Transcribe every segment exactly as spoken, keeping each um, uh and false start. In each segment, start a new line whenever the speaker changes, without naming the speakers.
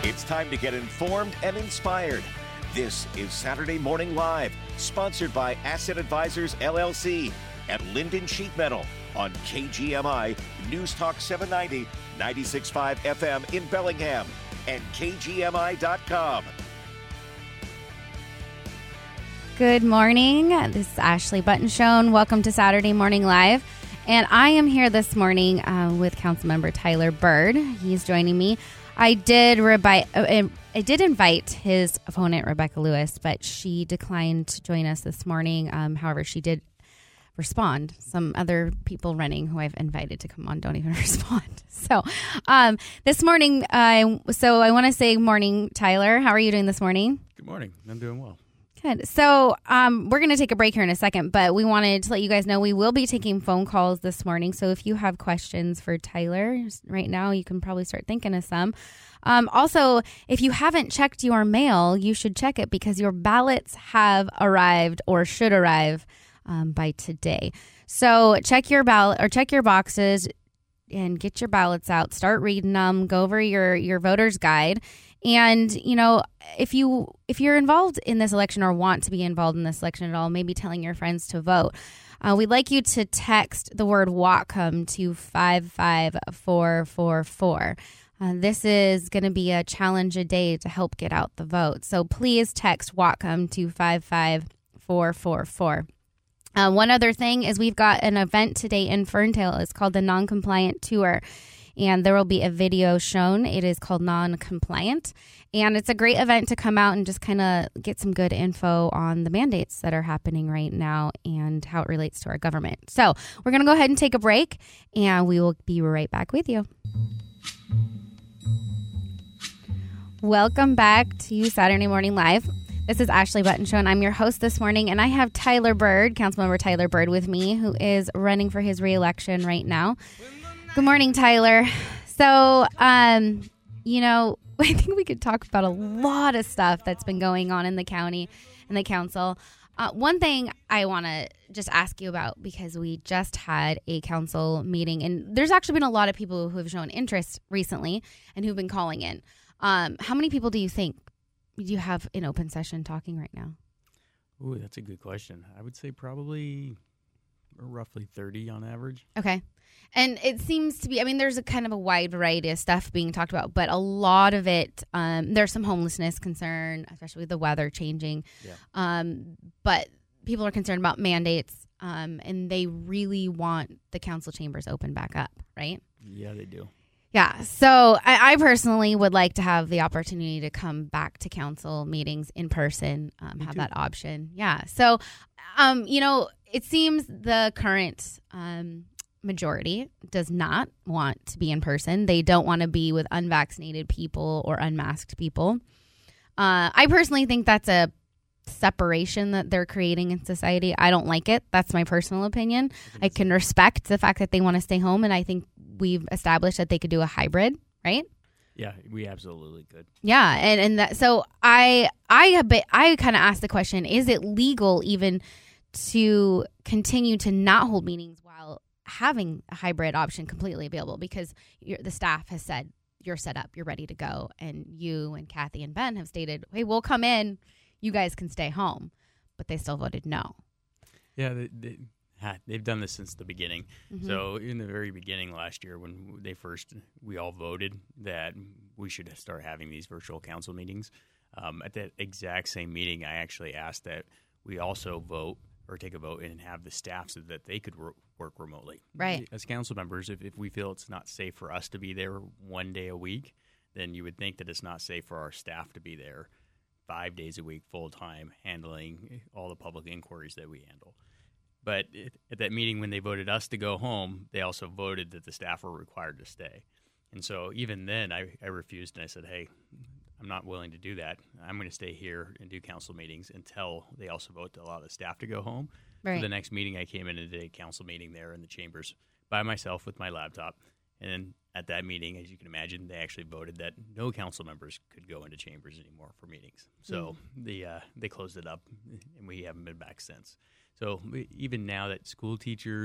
It's time to get informed and inspired. This is Saturday Morning Live, sponsored by Asset Advisors, L L C and Linden Sheet Metal on K G M I, News Talk seven ninety, ninety-six point five F M in Bellingham, and K G M I dot com.
Good morning. This is Ashley Buttonshone. Welcome to Saturday Morning Live. And I am here this morning uh, with Councilmember Tyler Bird. He's joining me. I did rebi- uh, I did invite his opponent, Rebecca Lewis, but she declined to join us this morning. Um, however, she did respond. Some other people running who I've invited to come on don't even respond. So um, this morning, uh, so I want to say good morning, Tyler. How are you doing this morning?
Good morning. I'm doing well.
Good. So um, we're going to take a break here in a second, but we wanted to let you guys know we will be taking phone calls this morning. So if you have questions for Tyler right now, you can probably start thinking of some. Um, also, if you haven't checked your mail, you should check it because your ballots have arrived or should arrive um, by today. So check your ballot or check your boxes and get your ballots out. Start reading them. Go over your, your voter's guide. And, you know, if you if you're involved in this election or want to be involved in this election at all, maybe telling your friends to vote, uh, we'd like you to text the word Whatcom to five five four four four. Uh, this is going to be a challenge a day to help get out the vote. So please text Whatcom to five five four four four. Uh, one other thing is we've got an event today in Ferndale. It's called the Non-Compliant Tour. And there will be a video shown. It is called Non-Compliant. And it's a great event to come out and just kind of get some good info on the mandates that are happening right now and how it relates to our government. So we're going to go ahead and take a break, and we will be right back with you. Welcome back to Saturday Morning Live. This is Ashley Buttonshone, and I'm your host this morning, and I have Tyler Bird, Councilmember Tyler Bird, with me, who is running for his reelection right now. Good morning, Tyler. So, um, you know, I think we could talk about a lot of stuff that's been going on in the county and the council. Uh, one thing I want to just ask you about, because we just had a council meeting, and there's actually been a lot of people who have shown interest recently and who've been calling in. Um, how many people do you think you have in open session talking right now?
Ooh, that's a good question. I would say probably roughly thirty on average.
Okay. And it seems to be, I mean, there's a kind of a wide variety of stuff being talked about, but a lot of it, um, there's some homelessness concern, especially with the weather changing. Yeah. Um, but people are concerned about mandates, um, and they really want the council chambers open back up, right?
Yeah, they do.
Yeah. So I, I personally would like to have the opportunity to come back to council meetings in person, um, have too. that option. Yeah. So, um, you know, it seems the current um, majority does not want to be in person. They don't want to be with unvaccinated people or unmasked people. Uh, I personally think that's a separation that they're creating in society. I don't like it. That's my personal opinion. I, I can respect the fact that they want to stay home, and I think we've established that they could do a hybrid, right?
Yeah, we absolutely could.
Yeah, and and that, so I I have been, I kind of asked the question: is it legal even to continue to not hold meetings while having a hybrid option completely available? Because you're, the staff has said you're set up, you're ready to go, and you and Kathy and Ben have stated, "Hey, we'll come in. You guys can stay home," but they still voted no.
Yeah, they, they, they've done this since the beginning. Mm-hmm. So in the very beginning last year, when they first, we all voted that we should start having these virtual council meetings. Um, at that exact same meeting, I actually asked that we also vote or take a vote and have the staff so that they could work, work remotely.
Right.
As council members, if, if we feel it's not safe for us to be there one day a week, then you would think that it's not safe for our staff to be there five days a week, full time, handling all the public inquiries that we handle. But it, at that meeting, when they voted us to go home, they also voted that the staff were required to stay. And so even then, I, I refused, and I said, hey, I'm not willing to do that. I'm going to stay here and do council meetings until they also vote to allow the staff to go home.
Right.
For the next meeting, I came in and did a council meeting there in the chambers by myself with my laptop. And then at that meeting, as you can imagine, they actually voted that no council members could go into chambers anymore for meetings. So mm. the uh, they closed it up, and we haven't been back since. So we, even now that school teachers,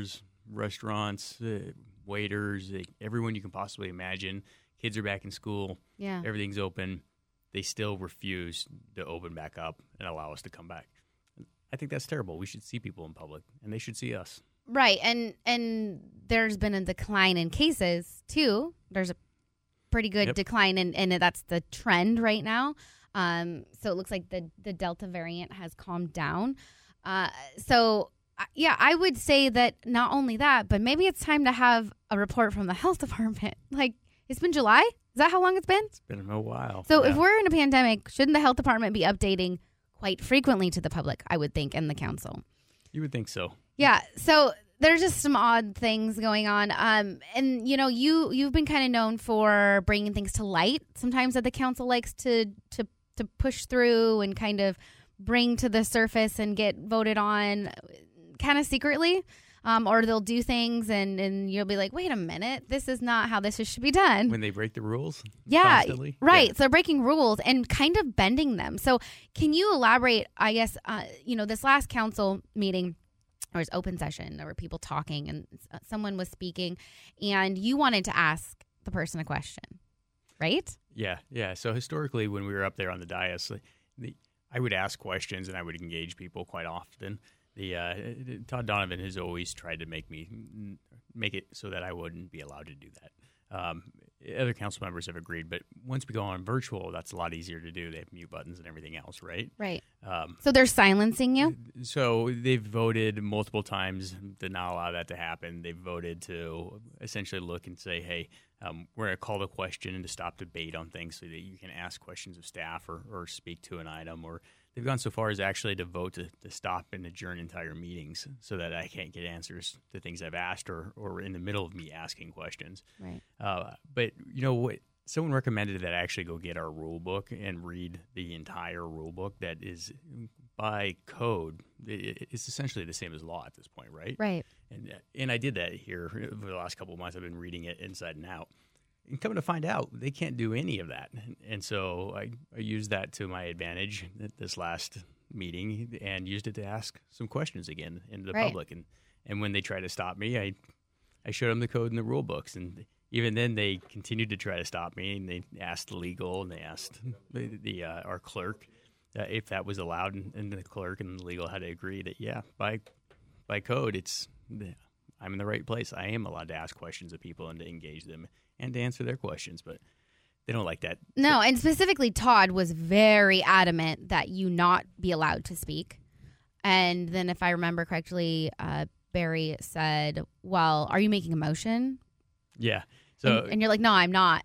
restaurants, uh, waiters, uh, everyone you can possibly imagine. Kids are back in school.
Yeah.
Everything's open. They still refuse to open back up and allow us to come back. I think that's terrible. We should see people in public, and they should see us.
Right, and and there's been a decline in cases, too. There's a pretty good
Yep.
decline, in, and that's the trend right now. Um, so it looks like the, the Delta variant has calmed down. Uh, so, uh, yeah, I would say that not only that, but maybe it's time to have a report from the health department. Like, it's been July? Is that how long it's been?
It's been a while.
So
yeah.
if we're in a pandemic, shouldn't the health department be updating quite frequently to the public, I would think, and the council?
You would think so.
Yeah, so there's just some odd things going on. Um, and, you know, you, you've been kind of known for bringing things to light sometimes that the council likes to, to, to push through and kind of bring to the surface and get voted on kind of secretly. Um, or they'll do things and, and you'll be like, wait a minute, this is not how this should be done.
When they break the rules?
Yeah,
Constantly?
right.
Yeah.
So they're breaking rules and kind of bending them. So can you elaborate, I guess, uh, you know, this last council meeting, there was open session, there were people talking and someone was speaking and you wanted to ask the person a question, right?
Yeah, yeah. So historically, when we were up there on the dais, the, I would ask questions and I would engage people quite often. The uh, Todd Donovan has always tried to make me make it so that I wouldn't be allowed to do that. Um, other council members have agreed, but once we go on virtual, that's a lot easier to do. They have mute buttons and everything else, right?
Right.
Um,
So they're silencing you?
so they've voted multiple times to not allow that to happen. They've voted to essentially look and say, hey, um, we're going to call the question and to stop debate on things so that you can ask questions of staff or, or speak to an item. Or they've gone so far as actually to vote to, to stop and adjourn entire meetings so that I can't get answers to things I've asked or, or in the middle of me asking questions.
Right.
Uh, but, you know, what? Someone recommended that I actually go get our rule book and read the entire rule book that is by code. It's essentially the same as law at this point, right?
Right.
And and I did that here for the last couple of months. I've been reading it inside and out. And coming to find out, they can't do any of that. And so I, I used that to my advantage at this last meeting and used it to ask some questions again in the
Right.
public. And and when they try to stop me, I I showed them the code and the rule books. And even then, they continued to try to stop me. And they asked the legal and they asked the, the uh, our clerk uh, if that was allowed. And, and the clerk and the legal had to agree that, yeah, by by code, it's I'm in the right place. I am allowed to ask questions of people and to engage them and to answer their questions, but they don't like that.
No, and specifically Todd was very adamant that you not be allowed to speak. And then if I remember correctly, uh, Barry said, well, are you making a motion?
Yeah. So
and, and you're like, no, I'm not.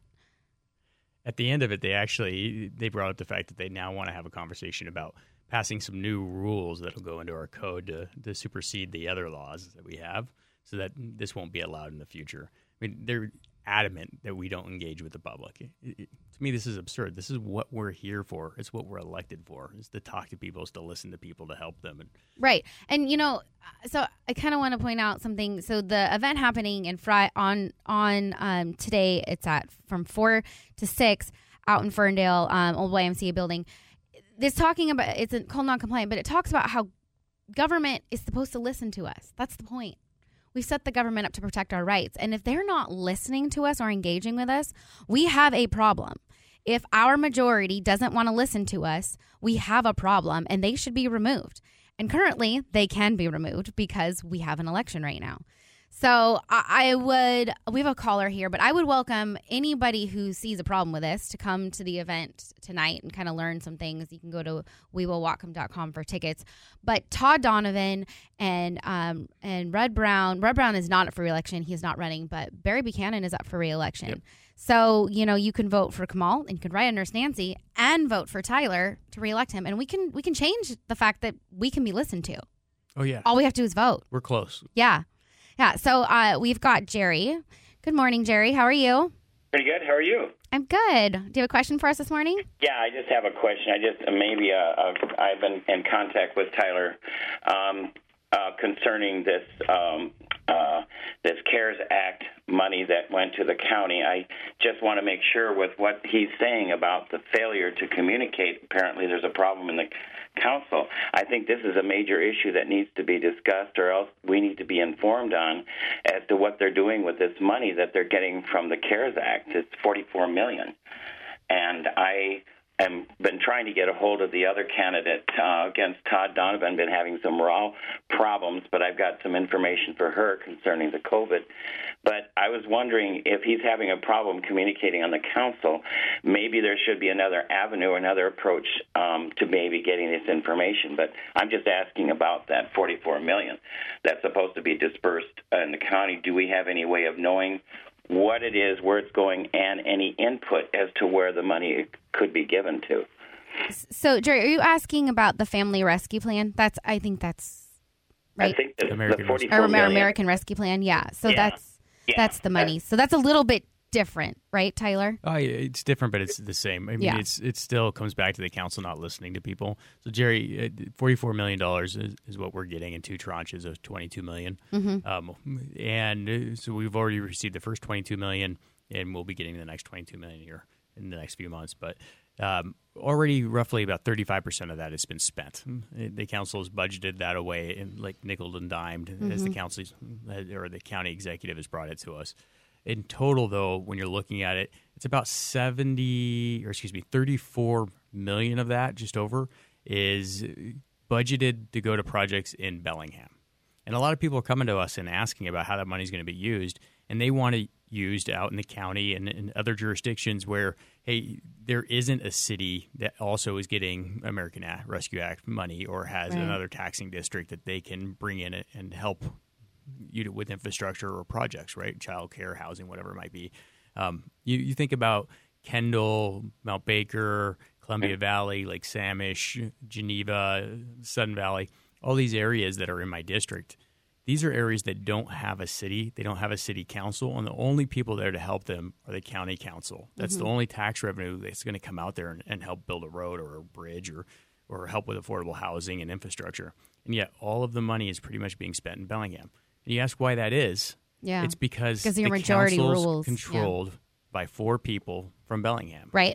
At the end of it, they actually they brought up the fact that they now want to have a conversation about passing some new rules that will go into our code to, to supersede the other laws that we have so that this won't be allowed in the future. I mean, they're adamant that we don't engage with the public. It, it, to me, this is absurd. This is what we're here for. It's what we're elected for, is to talk to people, is to listen to people, to help them. And
Right. And, you know, so I kind of want to point out something. So the event happening in Fri- on on um, today, it's at from four to six out in Ferndale, um, old Y M C A building. This talking about, it's a called non-compliant, but it talks about how government is supposed to listen to us. That's the point. We set the government up to protect our rights. And if they're not listening to us or engaging with us, we have a problem. If our majority doesn't want to listen to us, we have a problem and they should be removed. And currently, they can be removed because we have an election right now. So I, I would, we have a caller here, but I would welcome anybody who sees a problem with this to come to the event tonight and kind of learn some things. You can go to we will whatcom dot com for tickets. But Todd Donovan and um, and Red Brown, Red Brown is not up for re-election. He is not running, but Barry Buchanan is up for re-election. Yep. So, you know, you can vote for Kamal and you can write under Nancy and vote for Tyler to re-elect him. And we can we can change the fact that we can be listened to.
Oh, yeah.
All we have to do is vote.
We're close.
Yeah. Yeah, so uh, we've got Jerry. Good morning, Jerry. How are you?
Pretty good. How are you?
I'm good. Do you have a question for us this morning?
Yeah, I just have a question. I just maybe uh, uh, I've been in contact with Tyler um, uh, concerning this um, uh, this CARES Act money that went to the county. I just want to make sure with what he's saying about the failure to communicate. Apparently there's a problem in the council. I think this is a major issue that needs to be discussed, or else we need to be informed on as to what they're doing with this money that they're getting from the CARES Act. It's forty-four million dollars. And I have been trying to get a hold of the other candidate uh, against Todd Donovan, been having some raw problems, but I've got some information for her concerning the COVID. But I was wondering if he's having a problem communicating on the council, maybe there should be another avenue, another approach um, to maybe getting this information. But I'm just asking about that forty-four million dollars that's supposed to be dispersed in the county. Do we have any way of knowing what it is, where it's going, and any input as to where the money could be given to?
So, Jerry, are you asking about the Family Rescue Plan? That's, I think that's right.
I think the,
American
the forty-four
or
million.
American Rescue Plan, yeah. So
Yeah.
that's
Yeah.
that's the money. So that's a little bit different, right, Tyler?
Oh, yeah, it's different, but it's the same. I mean,
Yeah.
it's it still comes back to the council not listening to people. So, Jerry, uh, forty-four million dollars is, is what we're getting in two tranches of twenty-two million dollars.
Mm-hmm.
Um, and uh, so we've already received the first twenty-two million dollars, and we'll be getting the next twenty-two million dollars here in the next few months. But um, already roughly about thirty-five percent of that has been spent. The council has budgeted that away and like nickel and dimed mm-hmm. as the council or the county executive has brought it to us. In total, though, when you're looking at it, it's about seventy, or excuse me, thirty-four million of that, just over, is budgeted to go to projects in Bellingham. And a lot of people are coming to us and asking about how that money is going to be used, and they want it used out in the county and in other jurisdictions where, hey, there isn't a city that also is getting American Rescue Act money or has
right.
another taxing district that they can bring in and help you with infrastructure or projects, right? Child care, housing, whatever it might be. Um, you, you think about Kendall, Mount Baker, Columbia Valley, Lake Samish, Geneva, Sun Valley, all these areas that are in my district. These are areas that don't have a city. They don't have a city council, and the only people there to help them are the county council. That's mm-hmm. the only tax revenue that's going to come out there and, and help build a road or a bridge or, or help with affordable housing and infrastructure. And yet all of the money is pretty much being spent in Bellingham. And you ask why that is.
Yeah.
It's because
the
the
majority
council's
rules
controlled
yeah.
by four people from Bellingham.
Right.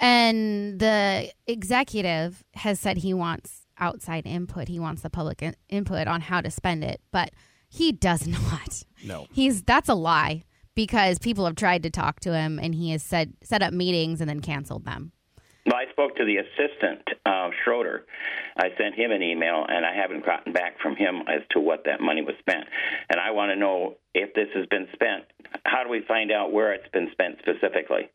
And the executive has said he wants outside input. He wants the public in- input on how to spend it, but he does not.
No.
He's that's a lie because people have tried to talk to him and he has said set up meetings and then canceled them.
Well, I spoke to the assistant, uh, Schroeder. I sent him an email, and I haven't gotten back from him as to what that money was spent. And I want to know if this has been spent. How do we find out where it's been spent specifically?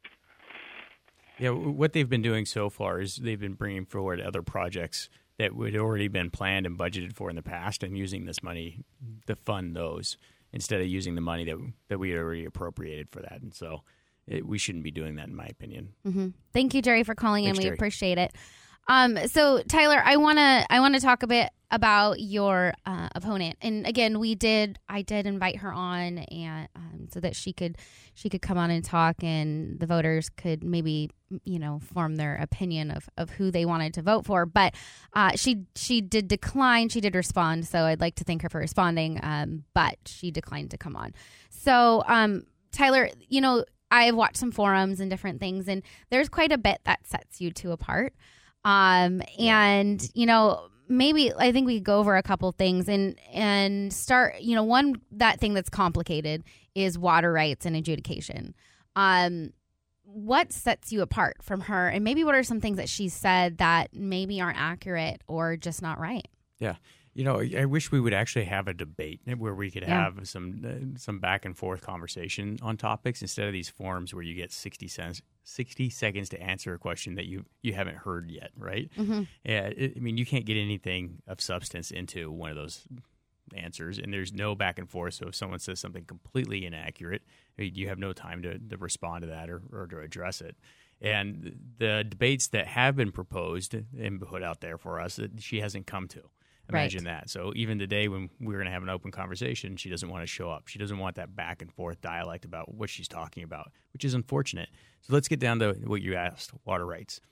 Yeah, what they've been doing so far is they've been bringing forward other projects that would already been planned and budgeted for in the past and using this money to fund those instead of using the money that that we had already appropriated for that. And so it, we shouldn't be doing that, in my opinion.
Mm-hmm. Thank you, Jerry, for calling
Thanks,
in. We
Jerry.
appreciate it. Um, so, Tyler, I want to I want to talk a bit about your uh, opponent. And again, we did I did invite her on, and um, so that she could she could come on and talk, and the voters could maybe you know form their opinion of, of who they wanted to vote for. But uh, she she did decline. She did respond, so I'd like to thank her for responding. Um, but she declined to come on. So, um, Tyler, you know, I've watched some forums and different things, and there's quite a bit that sets you two apart. Um, and, you know, maybe I think we could go over a couple things and, and start, you know, one, that thing that's complicated is water rights and adjudication. Um, what sets you apart from her? And maybe what are some things that she said that maybe aren't accurate or just not right?
Yeah. You know, I wish we would actually have a debate where we could
Yeah.
have some uh, some back and forth conversation on topics instead of these forums where you get sixty cents, sixty seconds to answer a question that you, you haven't heard yet, right?
Mm-hmm.
Yeah, it, I mean, you can't get anything of substance into one of those answers, and there's no back and forth. So if someone says something completely inaccurate, you have no time to, to respond to that or, or to address it. And the debates that have been proposed and put out there for us, she hasn't come to. Imagine
Right.
that. So even today when we're going to have an open conversation, she doesn't want to show up. She doesn't want that back and forth dialect about what she's talking about, which is unfortunate. So let's get down to what you asked, water rights.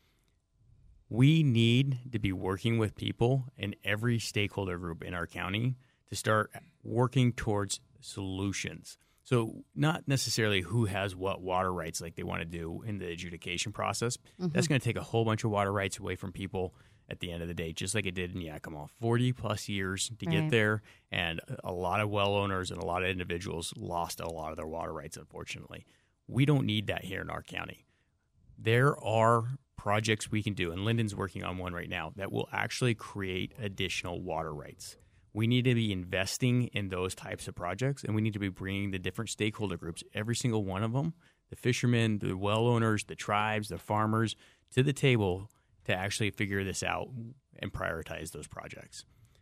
We need to be working with people in every stakeholder group in our county to start working towards solutions. So not necessarily who has what water rights like they want to do in the adjudication process. Mm-hmm. That's going to take a whole bunch of water rights away from people at the end of the day, just like it did in Yakima. forty plus years to right. get there, and a lot of well owners and a lot of individuals lost a lot of their water rights, unfortunately. We don't need that here in our county. There are projects we can do, and Lyndon's working on one right now, that will actually create additional water rights. We need to be investing in those types of projects, and we need to be bringing the different stakeholder groups, every single one of them, the fishermen, the well owners, the tribes, the farmers, to the table to actually figure this out and prioritize those projects.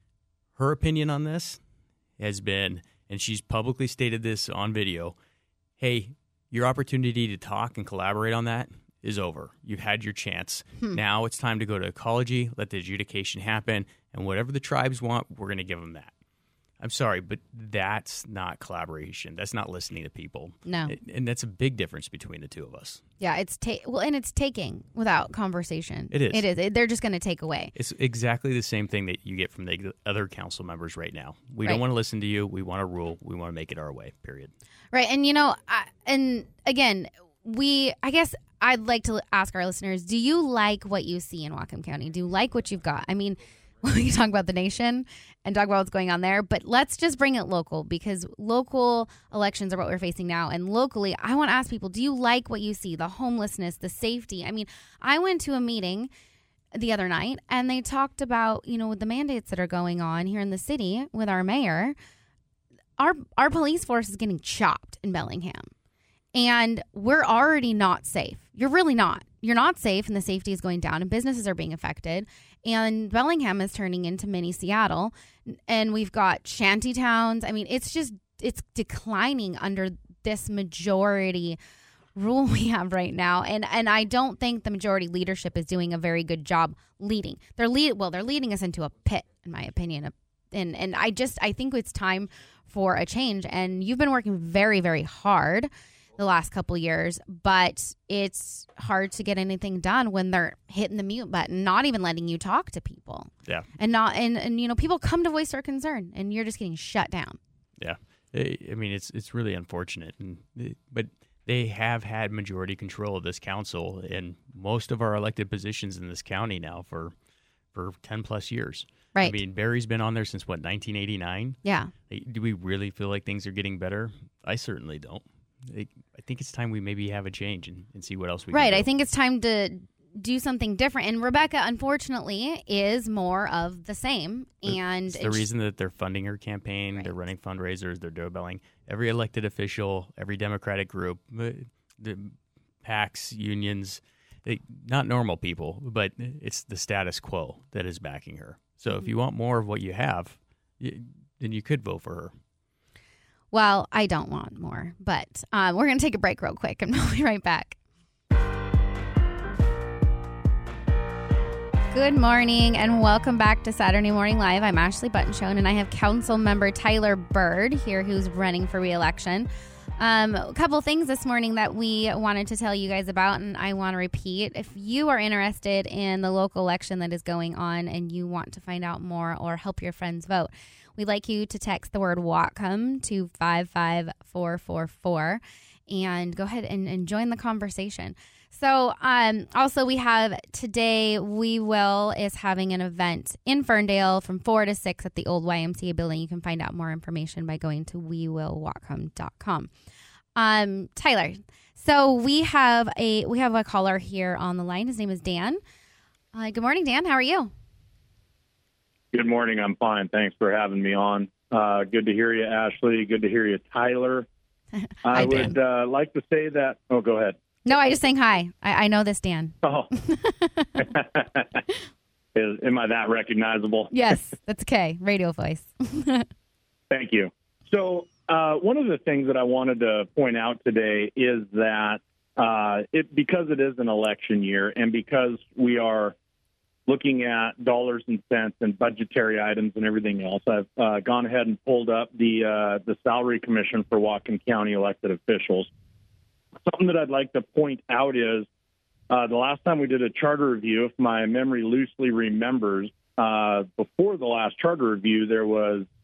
Her opinion on this has been, and she's publicly stated this on video, hey, your opportunity to talk and collaborate on that is over. You've had your chance. Hmm. Now it's time to go to ecology, let the adjudication happen, and whatever the tribes want, we're going to give them that. I'm sorry, but that's not collaboration. That's not listening to people.
No.
And that's a big difference between the two of us.
Yeah, it's ta- well, and it's taking without conversation.
It is.
It is. It, they're just going to take away.
It's exactly the same thing that you get from the other council members right now. We
right.
don't want to listen to you. We want to rule. We want to make it our way, period.
Right. And, you know, I, and again, we, I guess I'd like to ask our listeners, do you like what you see in Whatcom County? Do you like what you've got? I mean, we can talk about the nation and talk about what's going on there, but let's just bring it local, because local elections are what we're facing now. And locally, I want to ask people, do you like what you see? The homelessness, the safety. I mean, I went to a meeting the other night and they talked about, you know, with the mandates that are going on here in the city with our mayor, our our police force is getting chopped in Bellingham. And we're already not safe. You're really not. You're not safe, and the safety is going down, and businesses are being affected. And Bellingham is turning into mini Seattle, and we've got shanty towns. I mean, it's just, it's declining under this majority rule we have right now. And and I don't think the majority leadership is doing a very good job leading. They're lead well, they're leading us into a pit, in my opinion. And and I just, I think it's time for a change. And you've been working very, very hard the last couple of years, but it's hard to get anything done when they're hitting the mute button, not even letting you talk to people.
Yeah.
And not, and, and you know, people come to voice their concern and you're just getting shut down.
Yeah. I mean, it's, it's really unfortunate, and but they have had majority control of this council and most of our elected positions in this county now for, for ten plus years.
Right.
I mean, Barry's been on there since what, nineteen eighty-nine?
Yeah.
Do we really feel like things are getting better? I certainly don't. I think it's time we maybe have a change and, and see what else we
right.
can do.
I think it's time to do something different. And Rebecca, unfortunately, is more of the same. And
it's the reason that they're funding her campaign. Right. They're running fundraisers. They're doorbelling. Every elected official, every Democratic group, the PACs, unions, they, not normal people, but it's the status quo that is backing her. So mm-hmm. if you want more of what you have, you, then you could vote for her.
Well, I don't want more, but um, we're going to take a break real quick, and we'll be right back. Good morning, and welcome back to Saturday Morning Live. I'm Ashley Buttonshown, and I have Council Member Tyler Bird here, who's running for re-election. Um, a couple things this morning that we wanted to tell you guys about, and I want to repeat. If you are interested in the local election that is going on and you want to find out more or help your friends vote, we'd like you to text the word Whatcom to five five four four four and go ahead and, and join the conversation. So um, also we have today, We Will is having an event in Ferndale from four to six at the old Y M C A building. You can find out more information by going to we will whatcom dot com. Um, Tyler, so we have a we have a caller here on the line. His name is Dan. Uh, good morning, Dan. How are you?
Good morning. I'm fine. Thanks for having me on. Uh, good to hear you, Ashley. Good to hear you, Tyler.
Hi,
I
Dan.
would uh, like to say that. Oh, go ahead.
No, I just saying hi. I, I know this, Dan.
Oh. Is, am I that recognizable?
Yes, that's okay. Radio voice.
Thank you. So uh, one of the things that I wanted to point out today is that uh, it because it is an election year and because we are looking at dollars and cents and budgetary items and everything else, I've uh, gone ahead and pulled up the uh, the salary commission for Whatcom County elected officials. Something that I'd like to point out is uh, the last time we did a charter review, if my memory loosely remembers, uh, before the last charter review, there was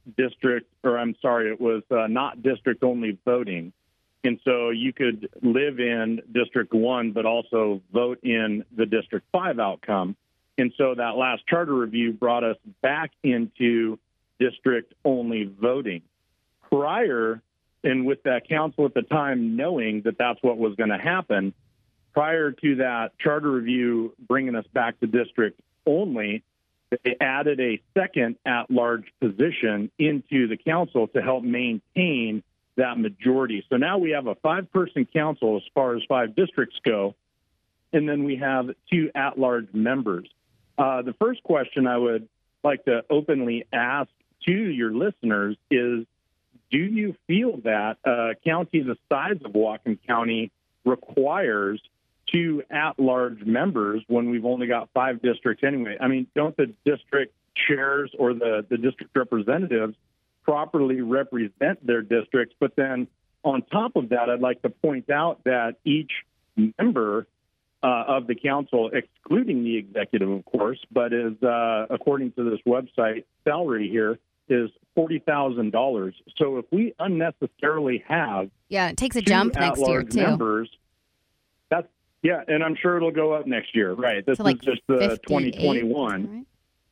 district, or I'm sorry, it was uh, not district-only voting. And so you could live in District one, but also vote in the District five outcome. And so that last charter review brought us back into district-only voting. Prior, and with that council at the time knowing that that's what was going to happen, prior to that charter review bringing us back to district-only, they added a second at-large position into the council to help maintain that majority. So now we have a five-person council as far as five districts go, and then we have two at-large members. Uh, the first question I would like to openly ask to your listeners is, do you feel that a county the size of Whatcom County requires two at-large members when we've only got five districts anyway? I mean, don't the district chairs or the, the district representatives properly represent their districts? But then on top of that, I'd like to point out that each member uh, of the council, excluding the executive, of course, but is, uh, according to this website, salary here is forty thousand dollars. So if we unnecessarily have
yeah, it takes a jump next year, too.
Members, that's, yeah, and I'm sure it'll go up next year. Right. This
so like
is just the twenty twenty-one.
Right?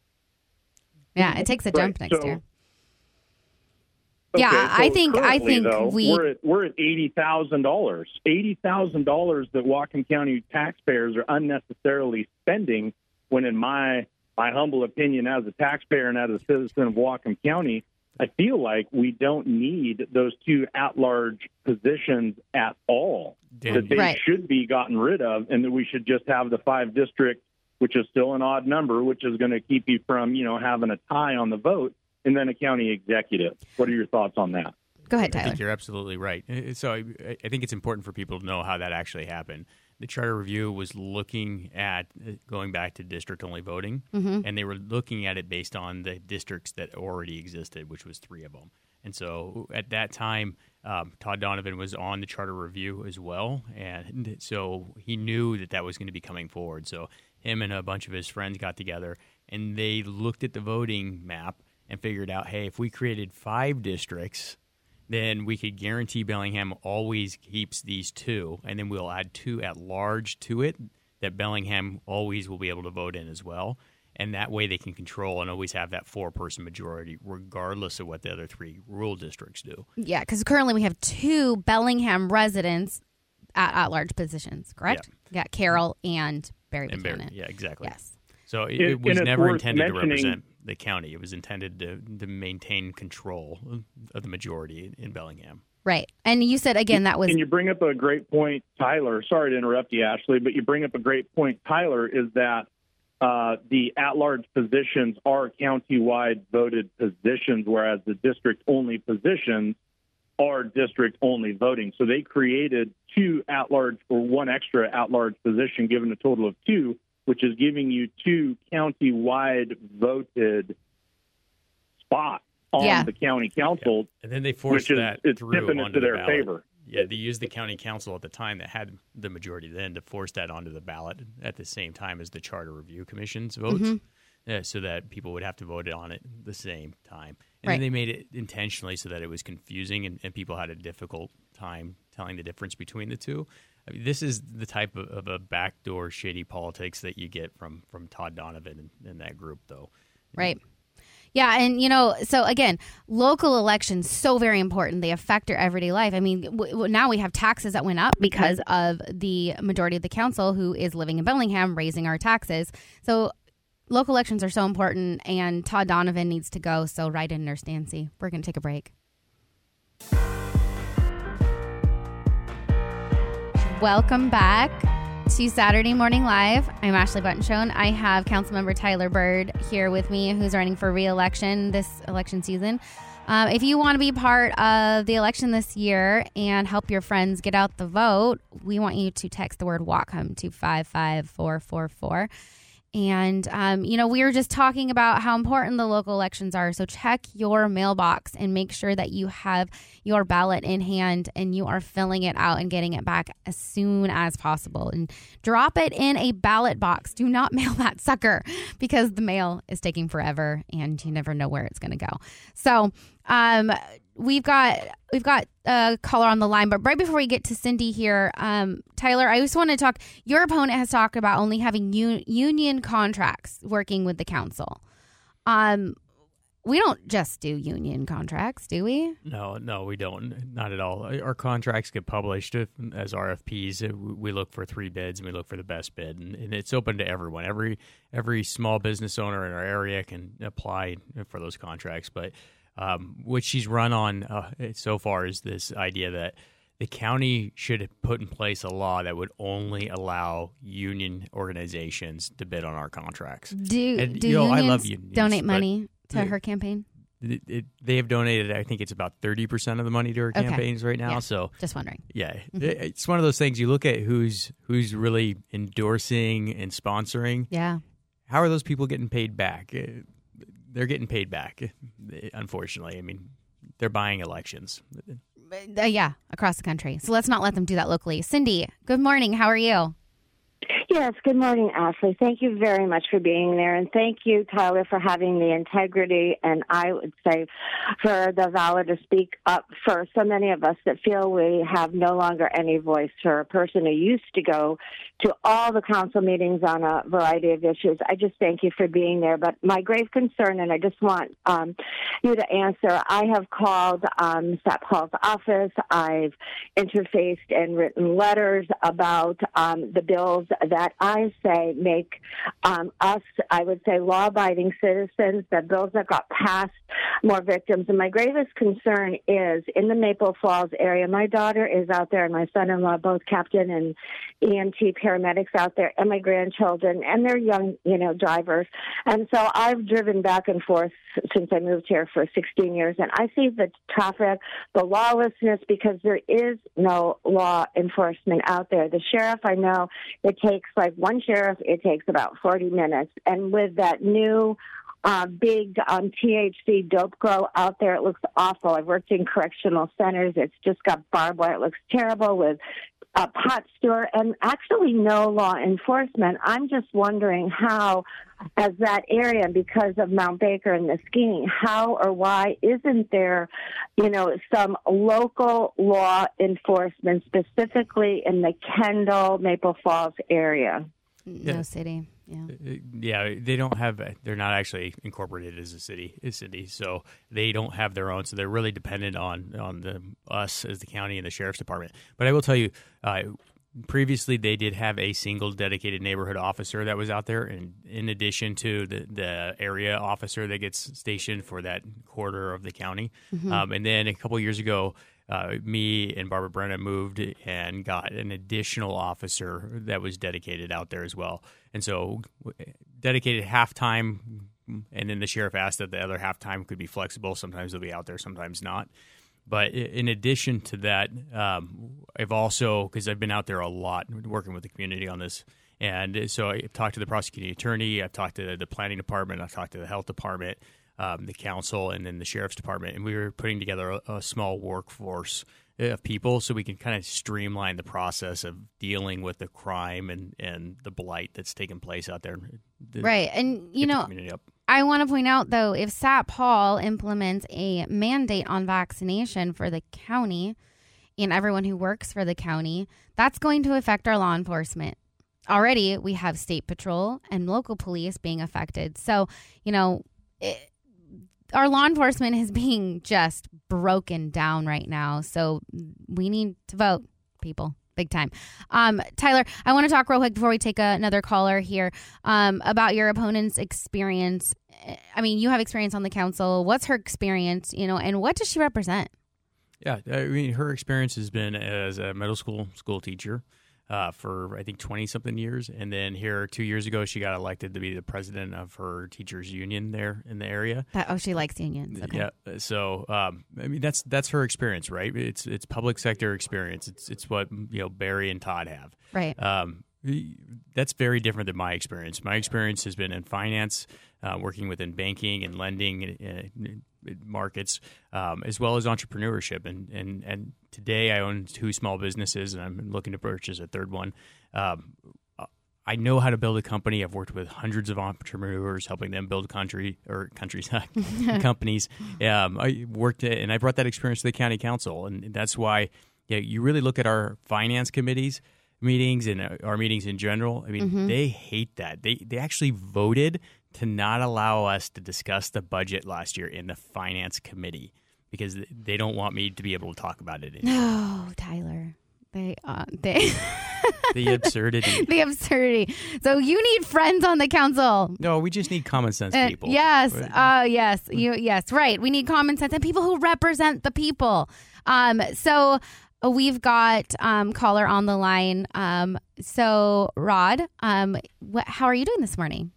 Yeah, it takes a jump
right.
next
so,
year.
Okay,
yeah,
so
I think I think
though,
we
we're at, we're at eighty thousand dollars. Eighty thousand dollars that Whatcom County taxpayers are unnecessarily spending. When, in my my humble opinion, as a taxpayer and as a citizen of Whatcom County, I feel like we don't need those two at-large positions at all.
Dan,
that they
right.
should be gotten rid of, and that we should just have the five districts, which is still an odd number, which is going to keep you from, you know, having a tie on the vote, and then a county executive. What are your thoughts on that?
Go ahead, Tyler.
I think you're absolutely right. So I, I think it's important for people to know how that actually happened. The charter review was looking at going back to district-only voting, mm-hmm. and they were looking at it based on the districts that already existed, which was three of them. And so at that time, um, Todd Donovan was on the charter review as well, and so he knew that that was going to be coming forward. So him and a bunch of his friends got together, and they looked at the voting map and figured out, hey, if we created five districts, then we could guarantee Bellingham always keeps these two, and then we'll add two at large to it that Bellingham always will be able to vote in as well. And that way they can control and always have that four-person majority regardless of what the other three rural districts do.
Yeah, because currently we have two Bellingham residents at at-large positions, correct? Yeah. We got Carroll and Barry
and
Buchanan.
Barry, yeah, exactly.
Yes.
So it,
it,
it was never intended to
mentioning...
represent the county. It was intended to, to maintain control of the majority in Bellingham.
Right. And you said, again, that was...
And you bring up a great point, Tyler. Sorry to interrupt you, Ashley, but you bring up a great point, Tyler, is that uh, the at-large positions are county-wide voted positions, whereas the district-only positions are district-only voting. So they created two at-large, or one extra at-large position, given a total of two, which is giving you two county-wide voted spots on
yeah.
the county council.
Yeah. And then they forced
which is,
that
it's
through
tipping it
onto
to
the
their
ballot.
favor.
Yeah, they used the county council at the time that had the majority then to force that onto the ballot at the same time as the Charter Review Commission's votes,
mm-hmm.
yeah, so that people would have to vote on it at the same time. And
right.
then they made it intentionally so that it was confusing and, and people had a difficult time telling the difference between the two. I mean, this is the type of, of a backdoor shady politics that you get from, from Todd Donovan and, and that group, though.
Right. Yeah, and, you know, so, again, local elections, so very important. They affect your everyday life. I mean, w- w- now we have taxes that went up because of the majority of the council who is living in Bellingham raising our taxes. So local elections are so important, and Todd Donovan needs to go, so write in Nurse Nancy. We're going to take a break. Welcome back to Saturday Morning Live. I'm Ashley Buttonshone. I have Councilmember Tyler Bird here with me, who's running for re-election this election season. Um, if you want to be part of the election this year and help your friends get out the vote, we want you to text the word Whatcom to five five four four four. And, um, you know, we were just talking about how important the local elections are. So check your mailbox and make sure that you have your ballot in hand and you are filling it out and getting it back as soon as possible. And drop it in a ballot box. Do not mail that sucker because the mail is taking forever and you never know where it's going to go. So, um, We've got we've got a caller on the line, but right before we get to Cindy here, um, Tyler, I just want to talk. Your opponent has talked about only having un, union contracts working with the council. Um, we don't just do union contracts, do we?
No, no, we don't. Not at all. Our contracts get published as R F Ps. We look for three bids and we look for the best bid, and, and it's open to everyone. Every every small business owner in our area can apply for those contracts, but. Um, what she's run on uh, so far is this idea that the county should put in place a law that would only allow union organizations to bid on our contracts.
Do,
and,
do
you know,
unions
I love unions,
donate money to
it,
her campaign?
It, it, they have donated, I think it's about thirty percent of the money to her
okay.
campaigns right now.
Yeah,
so
just wondering.
Yeah,
mm-hmm.
it, it's one of those things you look at who's who's really endorsing and sponsoring.
Yeah.
How are those people getting paid back? They're getting paid back, unfortunately. I mean, they're buying elections.
Uh, yeah, across the country. So let's not let them do that locally. Cindy, good morning. How are you?
Yes, good morning, Ashley. Thank you very much for being there, and thank you, Tyler, for having the integrity and I would say for the valor to speak up for so many of us that feel we have no longer any voice. For a person who used to go to all the council meetings on a variety of issues, I just thank you for being there. But my grave concern, and I just want um, you to answer, I have called um, Sapp Hall's office. I've interfaced and written letters about um, the bills that that I say make um, us, I would say, law-abiding citizens, the bills that got passed, more victims. And my gravest concern is in the Maple Falls area. My daughter is out there and my son-in-law, both captain and E M T paramedics out there, and my grandchildren, and they're young, you know, drivers. And so I've driven back and forth since I moved here for sixteen years, and I see the traffic, the lawlessness, because there is no law enforcement out there. The sheriff, I know, it takes like one sheriff, it takes about forty minutes. And with that new uh, big um, T H C dope grow out there, it looks awful. I've worked in correctional centers. It's just got barbed wire. It looks terrible with a pot store and actually no law enforcement. I'm just wondering how, as that area, because of Mount Baker and the skiing, how or why isn't there, you know, some local law enforcement specifically in the Kendall, Maple Falls area?
No
yeah.
city. Yeah.
Yeah, they don't have. They're not actually incorporated as a city, a city, so they don't have their own. So they're really dependent on on the us as the county and the sheriff's department. But I will tell you, uh, previously they did have a single dedicated neighborhood officer that was out there, and in addition to the the area officer that gets stationed for that quarter of the county. Mm-hmm. Um, and then a couple of years ago, Uh, me and Barbara Brenna moved and got an additional officer that was dedicated out there as well. And so dedicated half-time, and then the sheriff asked that the other half-time could be flexible. Sometimes they'll be out there, sometimes not. But in addition to that, um, I've also, because I've been out there a lot working with the community on this, and so I've talked to the prosecuting attorney, I've talked to the planning department, I've talked to the health department, Um, the council, and then the sheriff's department, and we were putting together a, a small workforce of people so we can kind of streamline the process of dealing with the crime and, and the blight that's taking place out there. The,
right, and you know, I want to point out though, if Sapp Hall implements a mandate on vaccination for the county and everyone who works for the county, that's going to affect our law enforcement. Already, we have state patrol and local police being affected, so you know. It, Our law enforcement is being just broken down right now, so we need to vote, people, big time. Um, Tyler, I want to talk real quick before we take a, another caller here um, about your opponent's experience. I mean, you have experience on the council. What's her experience, you know, and what does she represent?
Yeah, I mean, her experience has been as a middle school school teacher. Uh, for, I think, twenty-something years. And then here two years ago, she got elected to be the president of her teachers' union there in the area.
That, oh, she likes unions. Okay.
Yeah. So, um, I mean, that's that's her experience, right? It's it's public sector experience. It's it's what, you know, Barry and Todd have.
Right.
Um, That's very different than my experience. My experience has been in finance, uh, working within banking and lending uh, markets, um, as well as entrepreneurship. And, and and today I own two small businesses, and I'm looking to purchase a third one. Um, I know how to build a company. I've worked with hundreds of entrepreneurs, helping them build country or countries, companies. Um, I worked, at, and I brought that experience to the county council, and that's why yeah, you really look at our finance committees meetings and our meetings in general. I mean, mm-hmm. they hate that. They they actually voted to not allow us to discuss the budget last year in the finance committee because they don't want me to be able to talk about it anymore.
No, Tyler. They uh, they
the absurdity.
The absurdity. So you need friends on the council.
No, we just need common sense
uh,
people.
Yes. Uh yes. You yes, right. We need common sense and people who represent the people. Um so we've got um, caller on the line. Um, so, Rod, um, what, how are you doing this morning?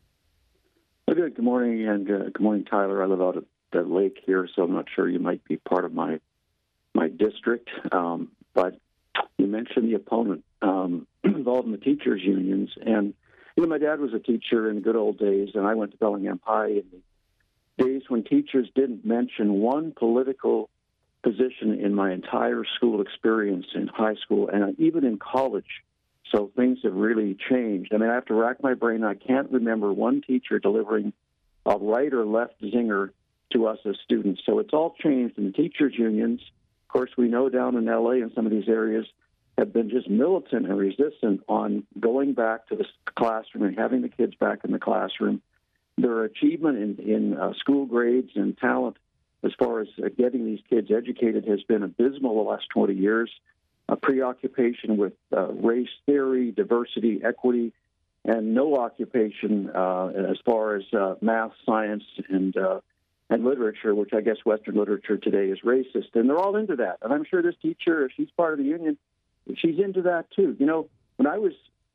Well, good. Good morning, and uh, good morning, Tyler. I live out at the lake here, so I'm not sure you might be part of my my district. Um, but you mentioned the opponent um, involved in the teachers' unions, and you know, my dad was a teacher in the good old days, and I went to Bellingham High in the days when teachers didn't mention one political position in my entire school experience in high school and even in college. So things have really changed. I mean, I have to rack my brain. I can't remember one teacher delivering a right or left zinger to us as students. So it's all changed in the teachers' unions. Of course, we know down in L A and some of these areas have been just militant and resistant on going back to the classroom and having the kids back in the classroom. Their achievement in, in uh, school grades and talent as far as uh, getting these kids educated has been abysmal the last twenty years. A preoccupation with uh, race theory, diversity, equity, and no occupation uh, as far as uh, math, science, and uh, and literature, which I guess Western literature today is racist. And they're all into that. And I'm sure this teacher, if she's part of the union, she's into that too. You know, when I was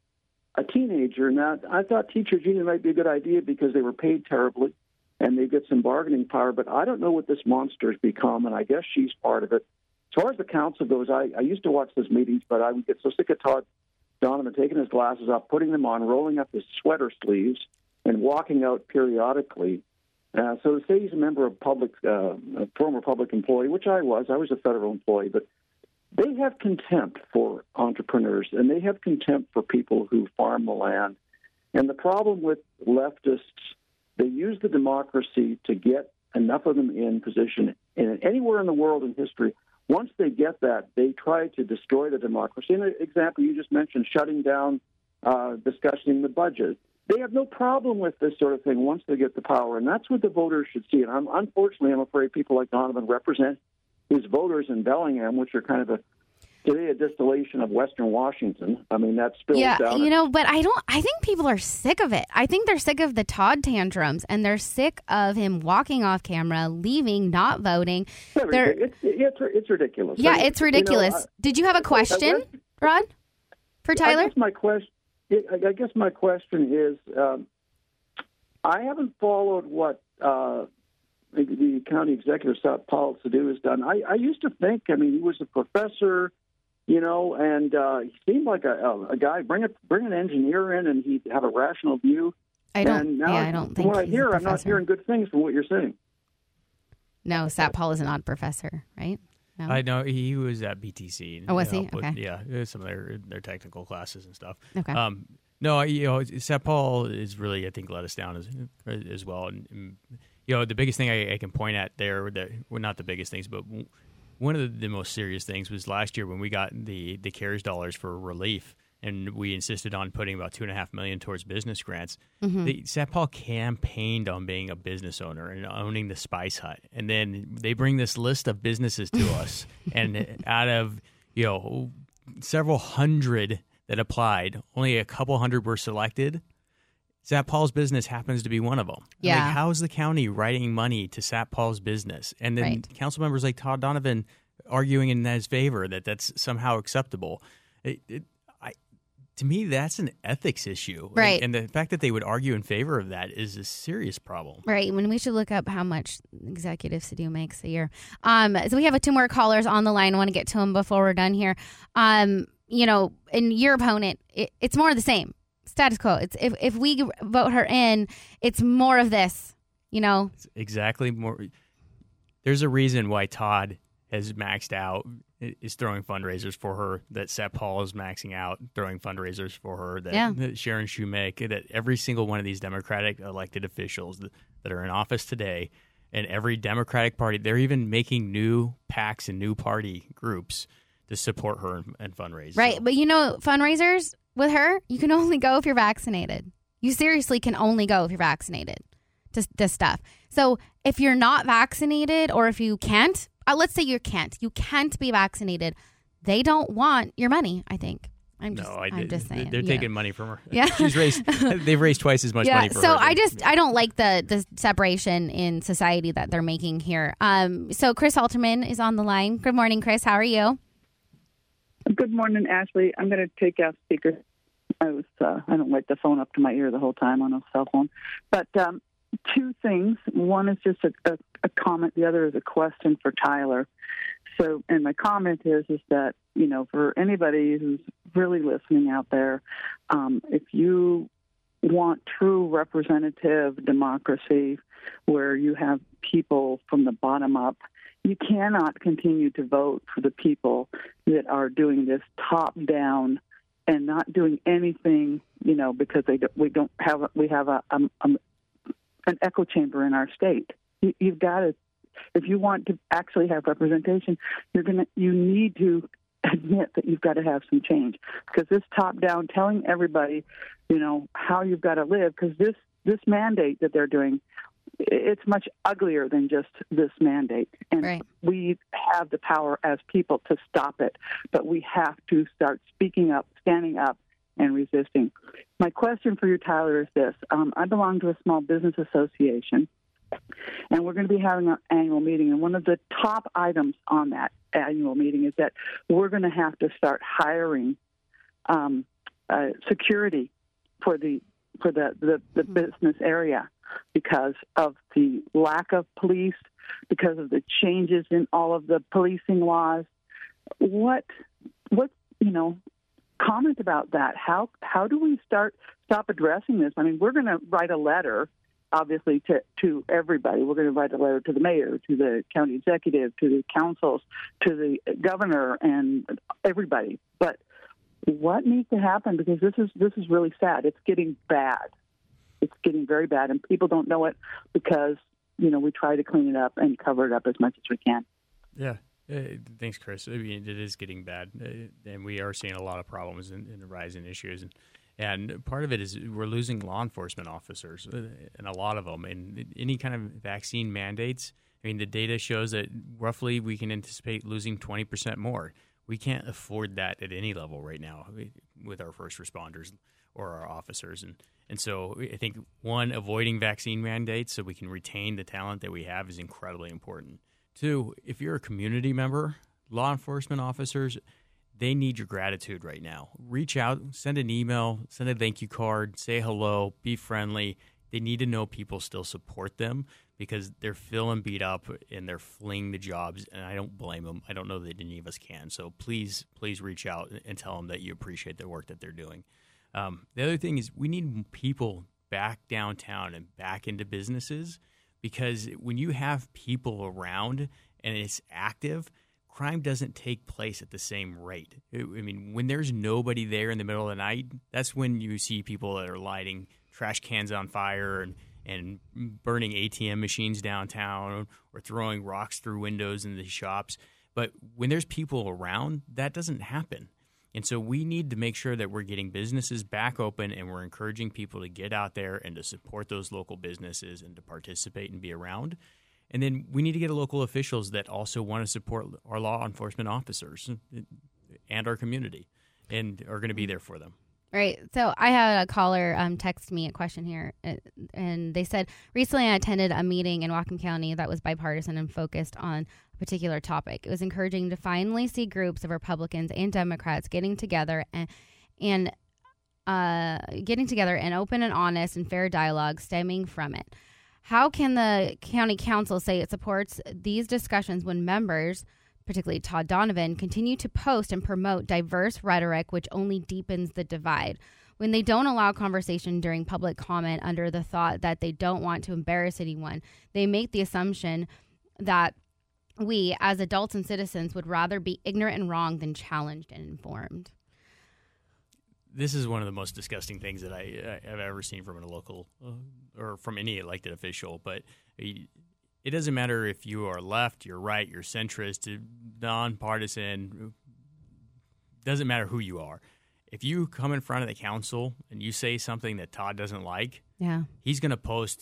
a teenager, and that, I thought teachers' union might be a good idea because they were paid terribly and they get some bargaining power. But I don't know what this monster has become, and I guess she's part of it. As far as the council goes, I, I used to watch those meetings, but I would get so sick of Todd Donovan taking his glasses off, putting them on, rolling up his sweater sleeves, and walking out periodically. Uh, so to say he's a member of public, uh, a former public employee, which I was, I was a federal employee, but they have contempt for entrepreneurs, and they have contempt for people who farm the land. And the problem with leftists, they use the democracy to get enough of them in position in anywhere in the world in history. Once they get that, they try to destroy the democracy. An example you just mentioned, shutting down uh, discussing the budget. They have no problem with this sort of thing once they get the power, and that's what the voters should see. And I'm, unfortunately, I'm afraid people like Donovan represent his voters in Bellingham, which are kind of a today a distillation of Western Washington. I mean, that spills
yeah,
down.
you know, but I don't. I think people are sick of it. I think they're sick of the Todd tantrums, and they're sick of him walking off camera, leaving, not voting.
They're, it's, it's it's ridiculous.
Yeah,
I mean,
it's ridiculous. You know, Did you have a question, I, I, Rod, for Tyler?
I guess my question. I guess my question is, um, I haven't followed what uh, the, the county executive, Paul Sadu, has done. I, I used to think, I mean, he was a professor, you know, and uh, he seemed like a, a, a guy. Bring a bring an engineer in, and he'd have a rational view.
I don't.
And now,
yeah, I don't think.
From what I hear, I'm not hearing good things from what you're saying.
No, Sat Paul is an odd professor, right? No?
I know he was at B T C.
Oh, was he?
With,
okay.
Yeah, some of their their technical classes and stuff.
Okay.
Um, no, you know, Sat Paul is really, I think, let us down as as well. And, and you know, the biggest thing I, I can point at there, that well, not the biggest things, but one of the, the most serious things was last year when we got the the CARES dollars for relief, and we insisted on putting about two and a half million towards business grants. Mm-hmm. The Sat Paul campaigned on being a business owner and owning the Spice Hut, and then they bring this list of businesses to us, and out of you know several hundred that applied, only a couple hundred were selected. Sat Paul's business happens to be one of them.
Yeah.
Like, how's the county writing money to Sat Paul's business? And then
right.
council members like Todd Donovan arguing in his favor that that's somehow acceptable. It, it, I, to me, that's an ethics issue.
Right.
And, and the fact that they would argue in favor of that is a serious problem.
Right. When we should look up how much Executive Sadu makes a year. Um, so we have two more callers on the line. I want to get to them before we're done here. Um, you know, and your opponent, it, it's more of the same. Status quo. It's if, if we vote her in, it's more of this, you know.
It's exactly more. There's a reason why Todd has maxed out, is throwing fundraisers for her, that Sepp Hall is maxing out, throwing fundraisers for her, that,
yeah.
that Sharon Shoemake, that every single one of these Democratic elected officials that, that are in office today, and every Democratic Party, they're even making new PACs and new party groups to support her and, and fundraise.
Right,
so.
But you know, fundraisers with her, you can only go if you're vaccinated. You seriously can only go if you're vaccinated to this stuff. So if you're not vaccinated, or if you can't, uh, let's say you can't, you can't be vaccinated, they don't want your money, I think. I'm just,
no, I
I'm
did.
just saying.
They're
yeah.
taking money from her.
Yeah.
She's raised, they've raised twice as much
yeah,
money for
so
her. So
I just, I don't like the, the separation in society that they're making here. Um, so Chris Alterman is on the line. Good morning, Chris. How are you?
Good morning, Ashley. I'm going to take off speaker. I was, uh, I don't like the phone up to my ear the whole time on a cell phone. But um, two things. One is just a, a, a comment. The other is a question for Tyler. So, and my comment is, is that, you know, for anybody who's really listening out there, um, if you want true representative democracy where you have people from the bottom up, you cannot continue to vote for the people that are doing this top-down and not doing anything, you know, because they do, we don't have we have a, a, a an echo chamber in our state. You, you've got to, if you want to actually have representation, you're gonna you need to admit that you've got to have some change, because this top-down telling everybody, you know, how you've got to live, because this this mandate that they're doing, it's much uglier than just this mandate. And
right.
we have the power as people to stop it, but we have to start speaking up, standing up, and resisting. My question for you, Tyler, is this. Um, I belong to a small business association, and we're going to be having an annual meeting, and one of the top items on that annual meeting is that we're going to have to start hiring um, uh, security for the for the, the, the mm-hmm. business area, because of the lack of police, because of the changes in all of the policing laws. What, what, you know, comment about that? How how do we start stop addressing this? I mean, we're going to write a letter, obviously, to, to everybody. We're going to write a letter to the mayor, to the county executive, to the councils, to the governor, and everybody. But what needs to happen? Because this is this is really sad. It's getting bad. It's getting very bad, and people don't know it because, you know, we try to clean it up and cover it up as much as we can.
Yeah. Uh, thanks, Chris. I mean, it is getting bad, uh, and we are seeing a lot of problems in, in the rise in issues. And, and part of it is we're losing law enforcement officers, uh, and a lot of them. And any kind of vaccine mandates, I mean, the data shows that roughly we can anticipate losing twenty percent more. We can't afford that at any level right now with our first responders or our officers. And And so I think, one, avoiding vaccine mandates so we can retain the talent that we have is incredibly important. Two, if you're a community member, law enforcement officers, they need your gratitude right now. Reach out, send an email, send a thank you card, say hello, be friendly. They need to know people still support them, because they're feeling beat up and they're fleeing the jobs, and I don't blame them. I don't know that any of us can. So please, please reach out and tell them that you appreciate the work that they're doing. Um, the other thing is we need people back downtown and back into businesses, because when you have people around and it's active, crime doesn't take place at the same rate. I mean, when there's nobody there in the middle of the night, that's when you see people that are lighting trash cans on fire and, and burning A T M machines downtown, or throwing rocks through windows in the shops. But when there's people around, that doesn't happen. And so we need to make sure that we're getting businesses back open, and we're encouraging people to get out there and to support those local businesses and to participate and be around. And then we need to get local officials that also want to support our law enforcement officers and our community and are going to be there for them.
Right. So I had a caller um, text me a question here, and they said, recently I attended a meeting in Whatcom County that was bipartisan and focused on a particular topic. It was encouraging to finally see groups of Republicans and Democrats getting together and and uh, getting together in open and honest and fair dialogue stemming from it. How can the county council say it supports these discussions when members particularly Todd Donovan, continue to post and promote diverse rhetoric, which only deepens the divide. When they don't allow conversation during public comment under the thought that they don't want to embarrass anyone, they make the assumption that we, as adults and citizens, would rather be ignorant and wrong than challenged and informed.
This is one of the most disgusting things that I, I've ever seen from a local uh, or from any elected official. But it doesn't matter if you are left, you're right, you're centrist, nonpartisan. Doesn't matter who you are. If you come in front of the council and you say something that Todd doesn't like,
yeah,
he's going to post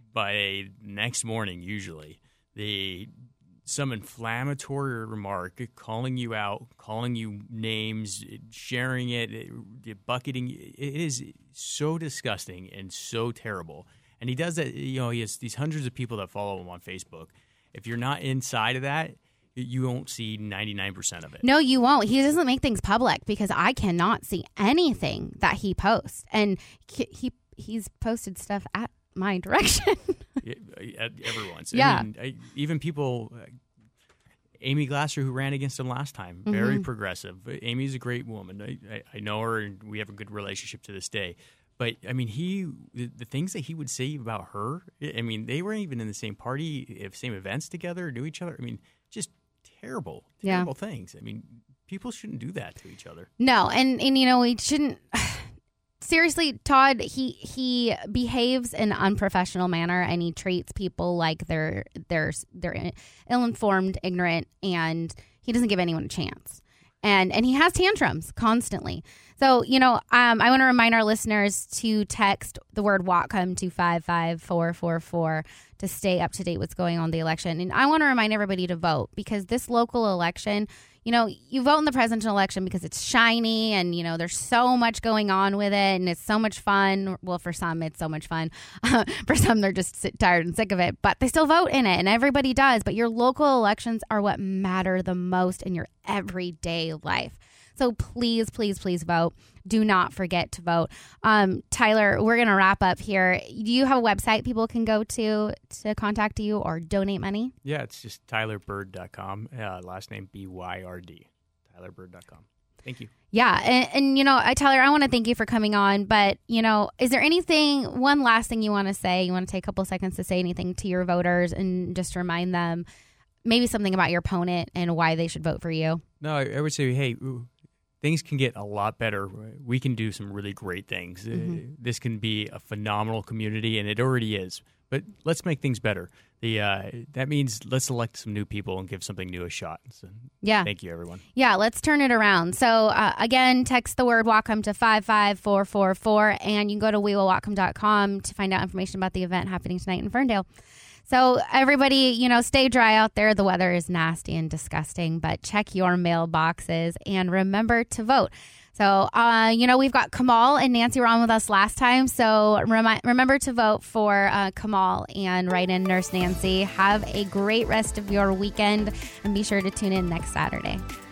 by next morning, usually, the some inflammatory remark, calling you out, calling you names, sharing it, bucketing. It is so disgusting and so terrible. And he does that, you know, he has these hundreds of people that follow him on Facebook. If you're not inside of that, you won't see ninety-nine percent of it.
No, you won't. He doesn't make things public because I cannot see anything that he posts. And he he's posted stuff at my direction.
At everyone's.
Yeah.
I mean, I, even people, uh, Amy Glasser, who ran against him last time, very mm-hmm. progressive. Amy's a great woman. I, I, I know her, and we have a good relationship to this day. But, I mean, he the, the things that he would say about her, I mean, they weren't even in the same party, same events together, knew each other. I mean, just terrible, terrible yeah. things. I mean, people shouldn't do that to each other.
No, and, and you know, we shouldn't... Seriously, Todd, he he behaves in an unprofessional manner, and he treats people like they're they're they're ill-informed, ignorant, and he doesn't give anyone a chance. And and he has tantrums constantly. So, you know, um, I want to remind our listeners to text the word Whatcom to five five four four four to stay up to date what's going on in the election. And I want to remind everybody to vote, because this local election, you know, you vote in the presidential election because it's shiny and, you know, there's so much going on with it and it's so much fun. Well, for some, it's so much fun. For some, they're just tired and sick of it, but they still vote in it, and everybody does. But your local elections are what matter the most in your everyday life. So please, please, please vote. Do not forget to vote. Um, Tyler, we're going to wrap up here. Do you have a website people can go to to contact you or donate money?
Yeah, it's just tyler bird dot com. Uh, last name B Y R D. tyler bird dot com. Thank you.
Yeah. And, and you know, I, Tyler, I want to thank you for coming on. But, you know, is there anything, one last thing you want to say? You want to take a couple seconds to say anything to your voters and just remind them maybe something about your opponent and why they should vote for you?
No, I, I would say, hey, ooh, things can get a lot better. We can do some really great things. Mm-hmm. Uh, this can be a phenomenal community, and it already is. But let's make things better. The uh, that means let's elect some new people and give something new a shot. So,
yeah.
Thank you, everyone.
Yeah, let's turn it around. So, uh, again, text the word Whatcom to five five four four four, and you can go to we will whatcom dot com to find out information about the event happening tonight in Ferndale. So everybody, you know, stay dry out there. The weather is nasty and disgusting, but check your mailboxes and remember to vote. So, uh, you know, we've got Kamal and Nancy were on with us last time. So remi- remember to vote for uh, Kamal and write in Nurse Nancy. Have a great rest of your weekend and be sure to tune in next Saturday.